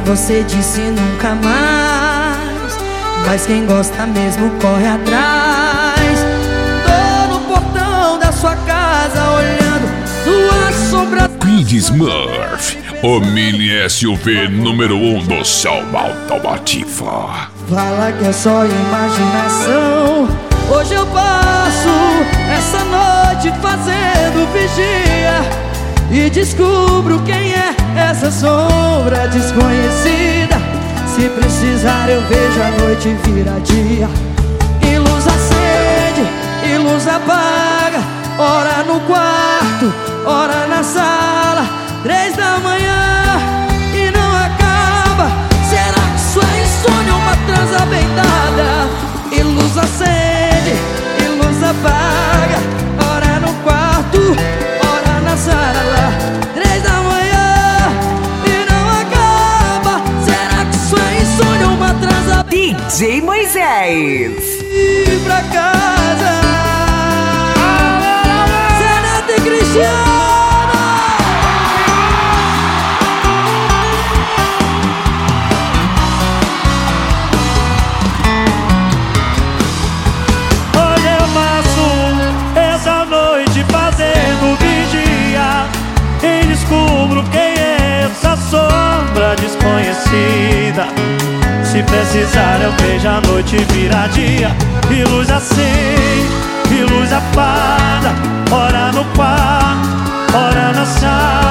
você disse nunca mais, mas quem gosta mesmo corre atrás. Tô no portão da sua casa olhando sua sombra. Kid Smurf, o mini SUV número 1 do Selma Automotiva. Fala que é só imaginação. Hoje eu passo essa noite fazendo vigia e descubro quem é essa sombra desconhecida. Se precisar eu vejo a noite virar dia. E luz acende, e luz apaga, ora no quarto, ora na sala, 3 da manhã e não acaba. Será que isso é insônia ou uma transa bem dada? E luz acende, e luz apaga, ora no quarto, ora na sala, 3 da manhã e não acaba. Será que isso é insônia ou uma transa bem dada? DJ Moisés. Ir pra casa, Zeneto e Cristiano. Descubro quem é essa sombra desconhecida. Se precisar eu vejo a noite virar dia. E luz acende, e luz apaga, ora no quarto, ora na sala,